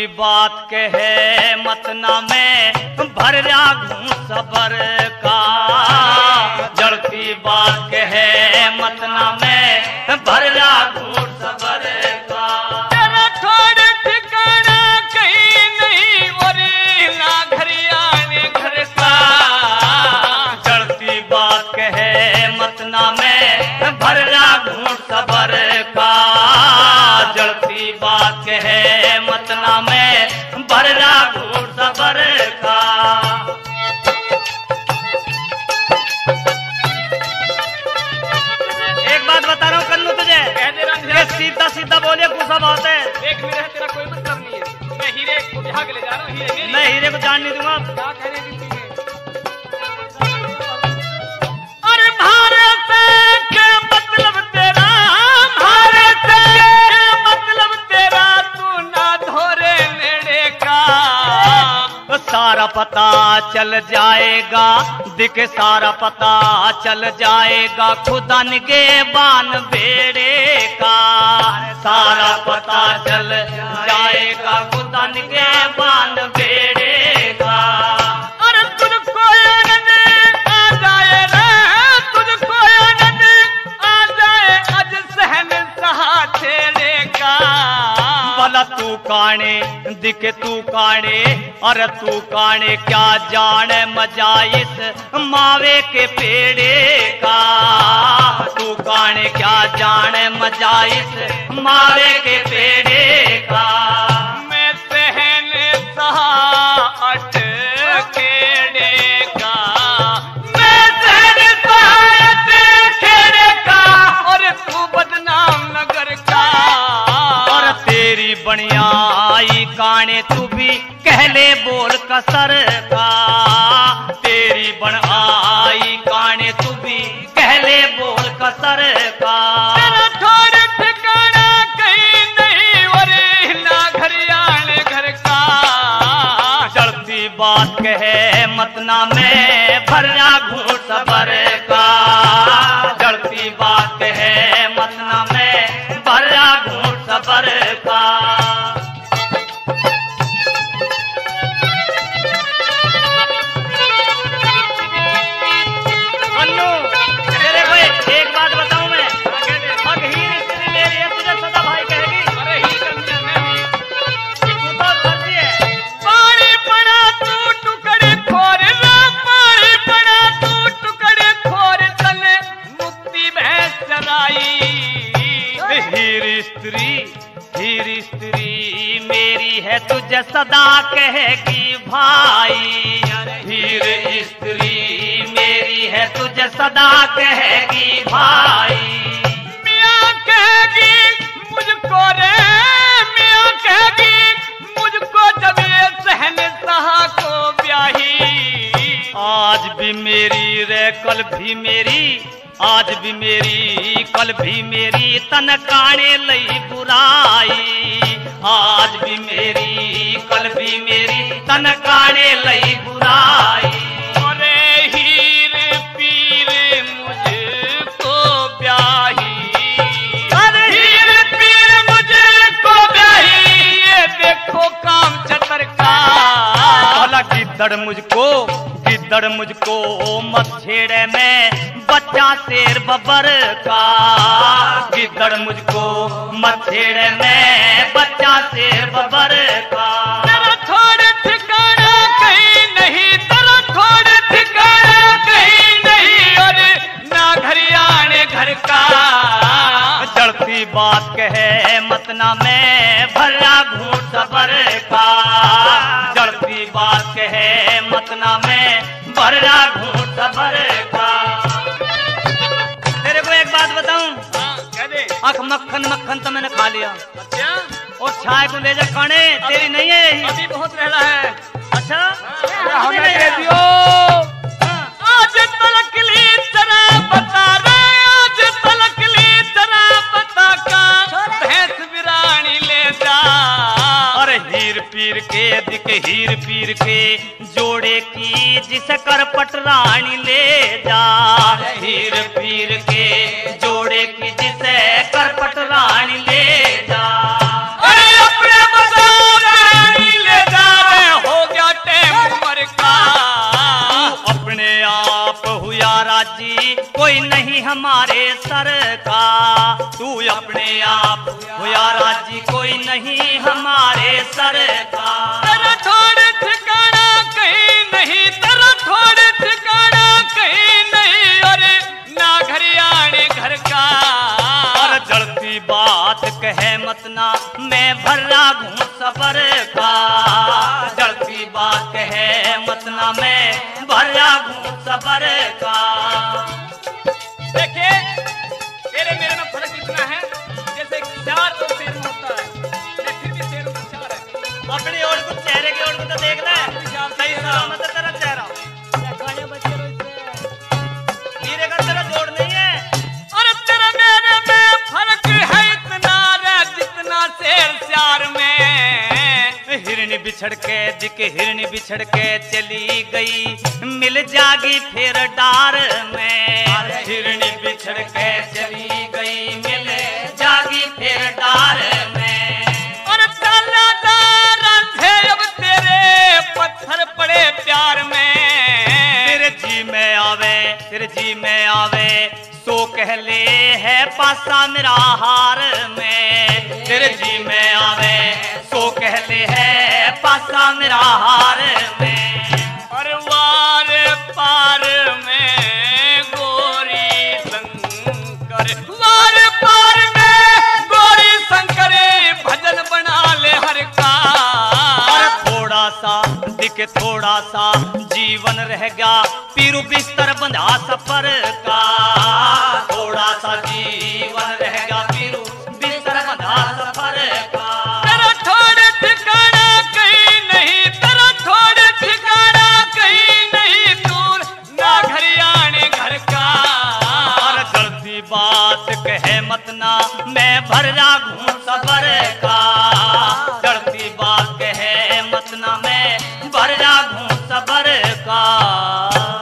जड़ती बात कहे मत ना मैं भर घूं सबर का, जड़ती बात कहे मत ना मैं भर घूं सबर का। तेरा थोड़े ठिकाना कहीं नहीं और ना घर आने घर का, जड़ती बात कहे मत ना मैं भर घूं सबर का, जड़ती बात कहे मत ना मैं भर घूं सबर का। एक बात बता रहा हूँ कन्नू तुझे, कह दे रहा सीधा सीधा बोलिए गुस्सा बहुत है। देख मेरा तेरा कोई मतलब नहीं है, मैं हीरे को ब्याह के ले जा रहा हूँ, हीरे मेरी। मैं हीरे को जान नहीं दूंगा। क्या कह रही थी? अरे भारत के मतलब तेरा, भारत के मतलब तेरा तू ना धोरे नेड़े का, तो सारा पता चल जाएगा, दिख सारा पता चल जाएगा खुदा निगे बान बेड़े का, सारा पता चल जाएगा खुदा निगे बान बेड़े का। अरे तुझको आनंद आ जाए रे, तुझको आनंद आ जाए अज सहन सहा तेरे का। भला तू काने दिखे तू काने, अरे तू काने क्या जाने मजा इस मावे के पेड़े का, तू काने क्या जाने मजा इस मावे के पेड़े का। मैं सहन सहा अट खेड़े का, मैं सहन सहा अट खेड़े का, और तू बदनाम नगर का। और तेरी बनियाई काने तू भी कहले बोल कसर का, तेरी बनियाई काने तू भी कहले बोल कसर का। तेरा थोड़े ठिकाना कहीं नहीं और ना घर आने घर का, जड़ती बात कहे मत ना मैं भरना घूं सबर का, जड़ती बात कहे मत ना मैं भरना घूं सबर का। अन्नू तेरे को एक बात बताऊं मैं, अब हीर स्त्री मेरी है तुझे सदा भाई कहेगी। अरे ही कन्या नहीं, तू तो फर्जी है। पानी पड़ा तू टुकड़े खोर रे, पानी पड़ा तू टुकड़े खोर, तने मुक्ति भैंस चराई। हीर स्त्री मेरी है तुझे सदा कहेगी भाई, हीर स्त्री मेरी है तुझे सदा कहेगी भाई। मियाँ कहेगी मुझको रे, मियाँ कहेगी मुझको जब ये सहन सहा को ब्याही। आज भी मेरी रे कल भी मेरी, आज भी मेरी कल भी मेरी तन काने लई बुराई, आज भी मेरी कल भी मेरी तन काने लई बुराई। अरे हीर पीर मुझको ब्याही, अरे हीर पीर मुझको ब्याही, ये देखो काम चतर का। भला गिद्दड़ मुझको मत छेड़े मैं बच्चा शेर बबर का, गिद्दड़ मुझको मत छेड़े मैं बच्चा शेर बबर का। तेरा थोड़े ठिकाना कहीं नहीं, तेरा थोड़े ठिकाना कहीं नहीं और ना घर आने घर का। जड़ती बात कहे मत ना मैं भरा घूं सबर का, जड़ती बात कहे मत ना मैं भरा घूं सबर का। तेरे को एक बात बताऊं, कह दे। अख मक्खन मक्खन तो मैंने खा लिया, अच्छा और छाए को ले जा खाने तेरी नहीं है यही। अभी बहुत रहना है। अच्छा हमें दे दियो। आज तलक ली तरह बता रे, आज तलक ली तरह बता का भैंस बिरानी ले जा। अरे हीर पीर के दिख हीर पीर के जोड़े की जिसे कर पटरानी ले जा, हीर पीर के जोड़े की जिसे कर पटरानी ले जा। अरे अपने बता हमारे सर का। तू अपने आप हुआ राजी कोई नहीं हमारे सर का। तेरा थोड़े ठिकाना कहीं नहीं, तेरा थोड़े ठिकाना कहीं नहीं, अरे ना घर आने घर का। और जड़ती बात कहे मत ना मैं भर्रा घूं सबर का। जड़ती बात कहे मत ना मैं भर्रा घूं सबर का। देखिए तेरे मेरे में फर्क इतना है जैसे चार और शेर में होता है, मैं फिर भी शेर में चार है। अपनी ओर को चेहरे की ओर को तो देख ले, सही सलामत है तेरा चेहरा। हीरे का तेरा जोड़ नहीं है। और तेरे मेरे में फर्क है इतना रे जितना शेर चार में। हिरनी बिछड़ के दिखे हिरनी बिछड़ के चली गई, मिल जागी फिर डार में। हिरनी बिछड़ के चली गई, मिल जागी फिर डार में। और चला दारन थे अब तेरे पत्थर पड़े प्यार में। तेरे जी में आवे, तेरे जी में आवे सो कह ले है पासा मेरा हार में। तेरे जी में आवे सो कह ले है पासा मेरा हार में। और वार पार में गोरी शंकर, वार पार में गोरी शंकर, भजन बना ले हर का। और थोड़ा सा दिखे थोड़ा सा जीवन रह गया, पीरू बिस्तर बंधा सफर का। थोड़ा सा जीवन रह गया, पीरू बिस्तर बंधा सफर का। तेरा थोड़े ठिकाना कहीं नहीं, तेरा थोड़े ठिकाना कहीं नहीं, दूर ना घर आने घर का। और जल्दी बात कहे मत ना मैं भर्रा घूं सबर का। जल्दी बात कहे